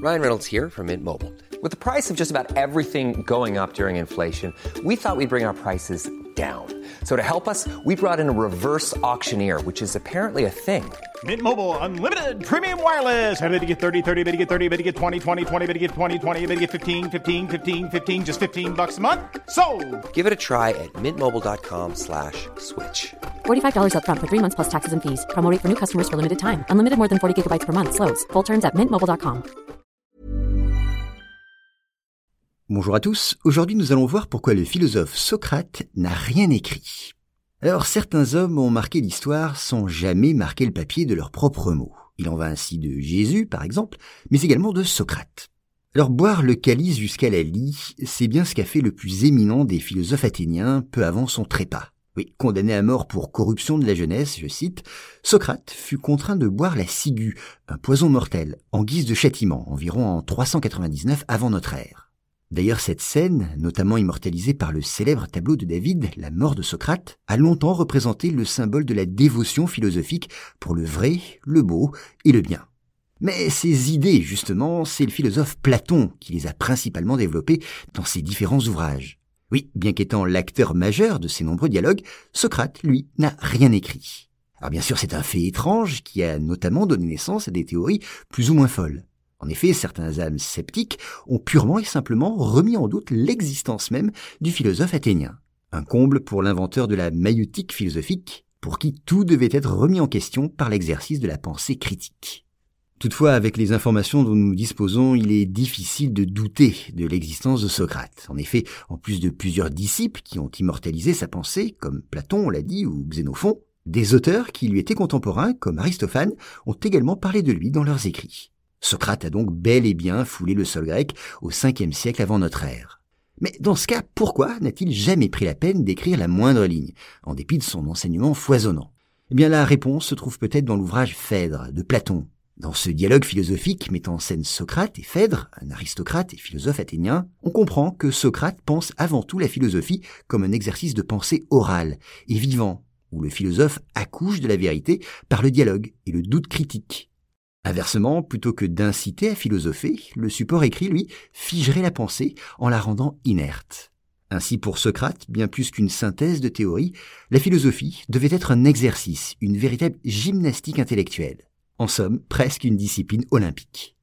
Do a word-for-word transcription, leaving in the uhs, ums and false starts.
Ryan Reynolds here from Mint Mobile. With the price of just about everything going up during inflation, we thought we'd bring our prices down. So to help us, we brought in a reverse auctioneer, which is apparently a thing. Mint Mobile Unlimited Premium Wireless. How to get thirty, thirty, how to get thirty, how to get twenty, twenty, twenty, how to get twenty, twenty, how to get fifteen, fifteen, fifteen, fifteen, just fifteen bucks a month? Sold! Give it a try at mintmobile.com slash switch. forty-five dollars up front for three months plus taxes and fees. Promo rate for new customers for limited time. Unlimited more than forty gigabytes per month. Slows full terms at mint mobile dot com. Bonjour à tous, aujourd'hui nous allons voir pourquoi le philosophe Socrate n'a rien écrit. Alors certains hommes ont marqué l'histoire sans jamais marquer le papier de leurs propres mots. Il en va ainsi de Jésus par exemple, mais également de Socrate. Alors boire le calice jusqu'à la lie, c'est bien ce qu'a fait le plus éminent des philosophes athéniens peu avant son trépas. Oui, condamné à mort pour corruption de la jeunesse, je cite, Socrate fut contraint de boire la ciguë, un poison mortel, en guise de châtiment, environ en trois cent quatre-vingt-dix-neuf avant notre ère. D'ailleurs, cette scène, notamment immortalisée par le célèbre tableau de David, La mort de Socrate, a longtemps représenté le symbole de la dévotion philosophique pour le vrai, le beau et le bien. Mais ces idées, justement, c'est le philosophe Platon qui les a principalement développées dans ses différents ouvrages. Oui, bien qu'étant l'acteur majeur de ces nombreux dialogues, Socrate, lui, n'a rien écrit. Alors bien sûr, c'est un fait étrange qui a notamment donné naissance à des théories plus ou moins folles. En effet, certains âmes sceptiques ont purement et simplement remis en doute l'existence même du philosophe athénien. Un comble pour l'inventeur de la maïeutique philosophique, pour qui tout devait être remis en question par l'exercice de la pensée critique. Toutefois, avec les informations dont nous disposons, il est difficile de douter de l'existence de Socrate. En effet, en plus de plusieurs disciples qui ont immortalisé sa pensée, comme Platon, on l'a dit, ou Xénophon, des auteurs qui lui étaient contemporains, comme Aristophane, ont également parlé de lui dans leurs écrits. Socrate a donc bel et bien foulé le sol grec au cinquième siècle avant notre ère. Mais dans ce cas, pourquoi n'a-t-il jamais pris la peine d'écrire la moindre ligne, en dépit de son enseignement foisonnant? Eh bien la réponse se trouve peut-être dans l'ouvrage Phèdre de Platon. Dans ce dialogue philosophique mettant en scène Socrate et Phèdre, un aristocrate et philosophe athénien, on comprend que Socrate pense avant tout la philosophie comme un exercice de pensée orale et vivant, où le philosophe accouche de la vérité par le dialogue et le doute critique. Inversement, plutôt que d'inciter à philosopher, le support écrit, lui, figerait la pensée en la rendant inerte. Ainsi, pour Socrate, bien plus qu'une synthèse de théorie, la philosophie devait être un exercice, une véritable gymnastique intellectuelle. En somme, presque une discipline olympique.